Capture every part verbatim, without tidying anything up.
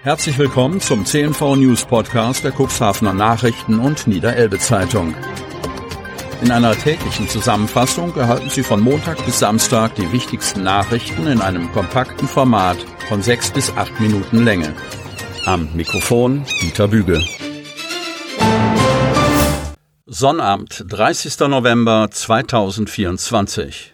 Herzlich willkommen zum C N V News Podcast der Cuxhavener Nachrichten und Niederelbe Zeitung. In einer täglichen Zusammenfassung erhalten Sie von Montag bis Samstag die wichtigsten Nachrichten in einem kompakten Format von sechs bis acht Minuten Länge. Am Mikrofon Dieter Büge. Sonnabend, dreißigster November zweitausendvierundzwanzig.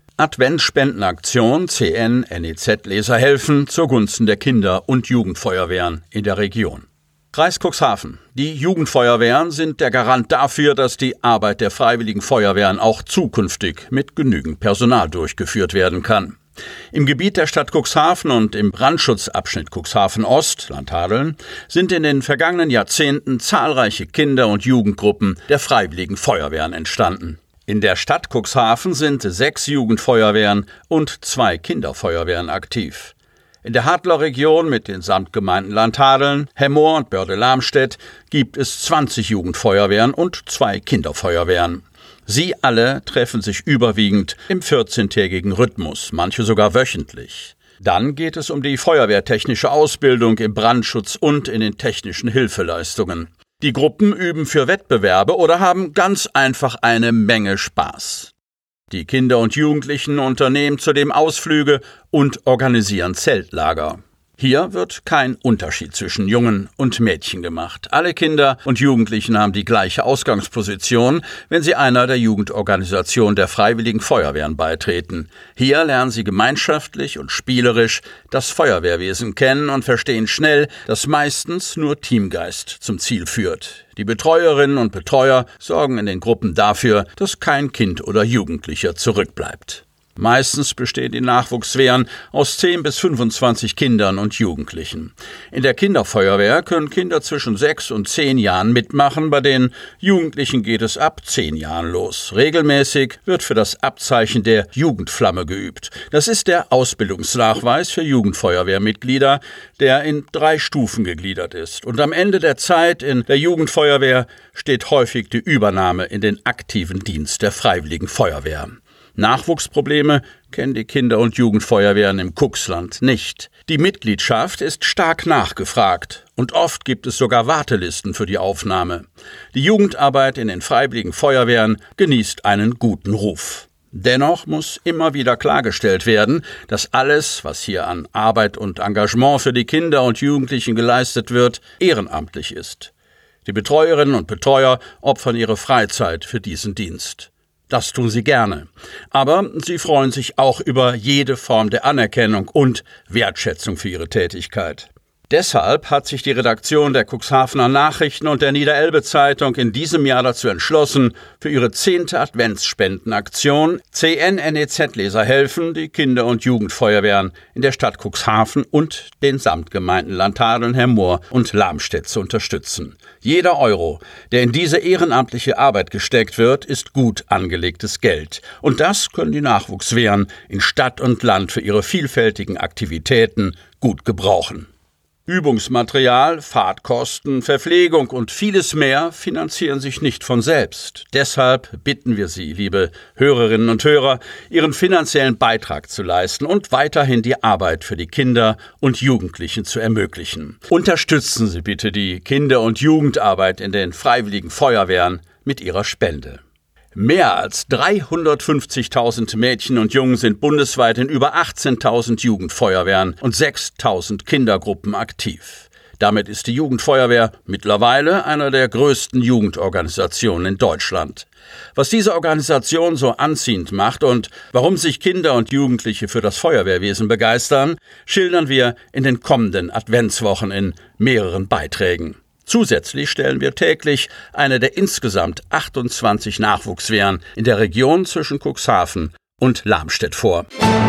Adventsspendenaktion C N N E Z-Leser helfen zugunsten der Kinder- und Jugendfeuerwehren in der Region. Kreis Cuxhaven. Die Jugendfeuerwehren sind der Garant dafür, dass die Arbeit der Freiwilligen Feuerwehren auch zukünftig mit genügend Personal durchgeführt werden kann. Im Gebiet der Stadt Cuxhaven und im Brandschutzabschnitt Cuxhaven Ost, Landhadeln, sind in den vergangenen Jahrzehnten zahlreiche Kinder- und Jugendgruppen der Freiwilligen Feuerwehren entstanden. In der Stadt Cuxhaven sind sechs Jugendfeuerwehren und zwei Kinderfeuerwehren aktiv. In der Hadler Region mit den Samtgemeinden Landhadeln, Hemmoor und Börde-Lamstedt gibt es zwanzig Jugendfeuerwehren und zwei Kinderfeuerwehren. Sie alle treffen sich überwiegend im vierzehntägigen Rhythmus, manche sogar wöchentlich. Dann geht es um die feuerwehrtechnische Ausbildung im Brandschutz und in den technischen Hilfeleistungen. Die Gruppen üben für Wettbewerbe oder haben ganz einfach eine Menge Spaß. Die Kinder und Jugendlichen unternehmen zudem Ausflüge und organisieren Zeltlager. Hier wird kein Unterschied zwischen Jungen und Mädchen gemacht. Alle Kinder und Jugendlichen haben die gleiche Ausgangsposition, wenn sie einer der Jugendorganisationen der Freiwilligen Feuerwehren beitreten. Hier lernen sie gemeinschaftlich und spielerisch das Feuerwehrwesen kennen und verstehen schnell, dass meistens nur Teamgeist zum Ziel führt. Die Betreuerinnen und Betreuer sorgen in den Gruppen dafür, dass kein Kind oder Jugendlicher zurückbleibt. Meistens bestehen die Nachwuchswehren aus zehn bis fünfundzwanzig Kindern und Jugendlichen. In der Kinderfeuerwehr können Kinder zwischen sechs und zehn Jahren mitmachen, bei den Jugendlichen geht es ab zehn Jahren los. Regelmäßig wird für das Abzeichen der Jugendflamme geübt. Das ist der Ausbildungsnachweis für Jugendfeuerwehrmitglieder, der in drei Stufen gegliedert ist. Und am Ende der Zeit in der Jugendfeuerwehr steht häufig die Übernahme in den aktiven Dienst der Freiwilligen Feuerwehr. Nachwuchsprobleme kennen die Kinder- und Jugendfeuerwehren im Cuxland nicht. Die Mitgliedschaft ist stark nachgefragt und oft gibt es sogar Wartelisten für die Aufnahme. Die Jugendarbeit in den Freiwilligen Feuerwehren genießt einen guten Ruf. Dennoch muss immer wieder klargestellt werden, dass alles, was hier an Arbeit und Engagement für die Kinder und Jugendlichen geleistet wird, ehrenamtlich ist. Die Betreuerinnen und Betreuer opfern ihre Freizeit für diesen Dienst. Das tun sie gerne. Aber sie freuen sich auch über jede Form der Anerkennung und Wertschätzung für ihre Tätigkeit. Deshalb hat sich die Redaktion der Cuxhavener Nachrichten und der Niederelbe Zeitung in diesem Jahr dazu entschlossen, für ihre zehnte Adventsspendenaktion C N N E Z-Leser helfen, die Kinder- und Jugendfeuerwehren in der Stadt Cuxhaven und den Samtgemeinden Landhadeln, Hemmoor und Lamstedt zu unterstützen. Jeder Euro, der in diese ehrenamtliche Arbeit gesteckt wird, ist gut angelegtes Geld. Und das können die Nachwuchswehren in Stadt und Land für ihre vielfältigen Aktivitäten gut gebrauchen. Übungsmaterial, Fahrtkosten, Verpflegung und vieles mehr finanzieren sich nicht von selbst. Deshalb bitten wir Sie, liebe Hörerinnen und Hörer, Ihren finanziellen Beitrag zu leisten und weiterhin die Arbeit für die Kinder und Jugendlichen zu ermöglichen. Unterstützen Sie bitte die Kinder- und Jugendarbeit in den Freiwilligen Feuerwehren mit Ihrer Spende. Mehr als dreihundertfünfzigtausend Mädchen und Jungen sind bundesweit in über achtzehntausend Jugendfeuerwehren und sechstausend Kindergruppen aktiv. Damit ist die Jugendfeuerwehr mittlerweile einer der größten Jugendorganisationen in Deutschland. Was diese Organisation so anziehend macht und warum sich Kinder und Jugendliche für das Feuerwehrwesen begeistern, schildern wir in den kommenden Adventswochen in mehreren Beiträgen. Zusätzlich stellen wir täglich eine der insgesamt achtundzwanzig Nachwuchswehren in der Region zwischen Cuxhaven und Lamstedt vor.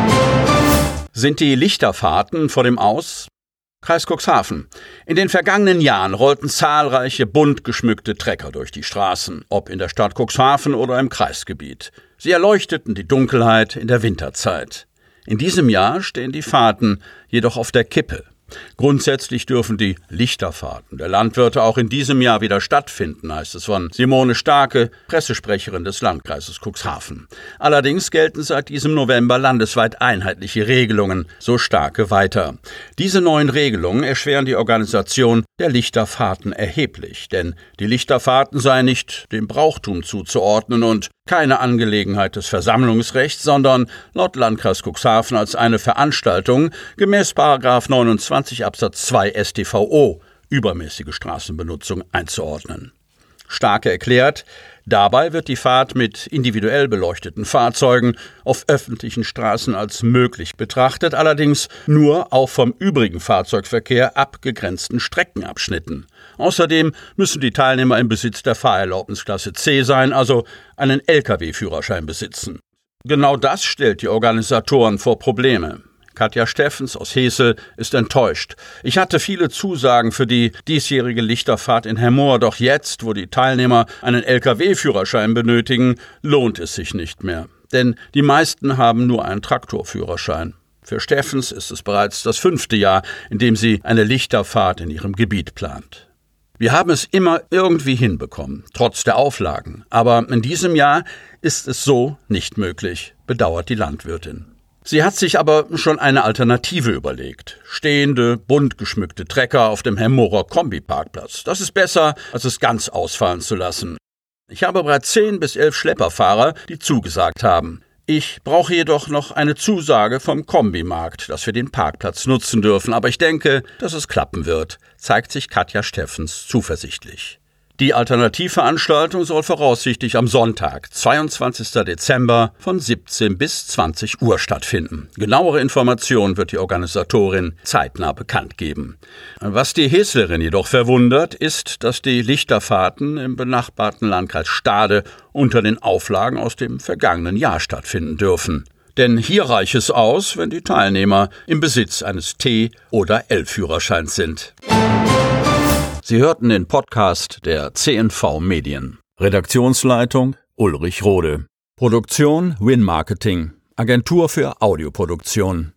Sind die Lichterfahrten vor dem Aus? Kreis Cuxhaven. In den vergangenen Jahren rollten zahlreiche bunt geschmückte Trecker durch die Straßen, ob in der Stadt Cuxhaven oder im Kreisgebiet. Sie erleuchteten die Dunkelheit in der Winterzeit. In diesem Jahr stehen die Fahrten jedoch auf der Kippe. Grundsätzlich dürfen die Lichterfahrten der Landwirte auch in diesem Jahr wieder stattfinden, heißt es von Simone Starke, Pressesprecherin des Landkreises Cuxhaven. Allerdings gelten seit diesem November landesweit einheitliche Regelungen, so Starke weiter. Diese neuen Regelungen erschweren die Organisation der Lichterfahrten erheblich, denn die Lichterfahrten seien nicht dem Brauchtum zuzuordnen und keine Angelegenheit des Versammlungsrechts, sondern laut Landkreis Cuxhaven als eine Veranstaltung gemäß Paragraph neunundzwanzig Absatz zwei S t V O, übermäßige Straßenbenutzung, einzuordnen. Starke erklärt, dabei wird die Fahrt mit individuell beleuchteten Fahrzeugen auf öffentlichen Straßen als möglich betrachtet, allerdings nur auf vom übrigen Fahrzeugverkehr abgegrenzten Streckenabschnitten. Außerdem müssen die Teilnehmer im Besitz der Fahrerlaubnisklasse C sein, also einen L K W-Führerschein besitzen. Genau das stellt die Organisatoren vor Probleme. Katja Steffens aus Hesel ist enttäuscht. Ich hatte viele Zusagen für die diesjährige Lichterfahrt in Hemmoor, doch jetzt, wo die Teilnehmer einen L K W-Führerschein benötigen, lohnt es sich nicht mehr. Denn die meisten haben nur einen Traktorführerschein. Für Steffens ist es bereits das fünfte Jahr, in dem sie eine Lichterfahrt in ihrem Gebiet plant. Wir haben es immer irgendwie hinbekommen, trotz der Auflagen. Aber in diesem Jahr ist es so nicht möglich, bedauert die Landwirtin. Sie hat sich aber schon eine Alternative überlegt. Stehende, bunt geschmückte Trecker auf dem Hemmoorer Kombiparkplatz. Das ist besser, als es ganz ausfallen zu lassen. Ich habe bereits zehn bis elf Schlepperfahrer, die zugesagt haben. Ich brauche jedoch noch eine Zusage vom Kombimarkt, dass wir den Parkplatz nutzen dürfen. Aber ich denke, dass es klappen wird, zeigt sich Katja Steffens zuversichtlich. Die Alternativveranstaltung soll voraussichtlich am Sonntag, zweiundzwanzigsten Dezember von siebzehn bis zwanzig Uhr stattfinden. Genauere Informationen wird die Organisatorin zeitnah bekannt geben. Was die Heslerin jedoch verwundert, ist, dass die Lichterfahrten im benachbarten Landkreis Stade unter den Auflagen aus dem vergangenen Jahr stattfinden dürfen. Denn hier reicht es aus, wenn die Teilnehmer im Besitz eines T- oder L-Führerscheins sind. Sie hörten den Podcast der C N V Medien. Redaktionsleitung Ulrich Rode. Produktion Win Marketing, Agentur für Audioproduktion.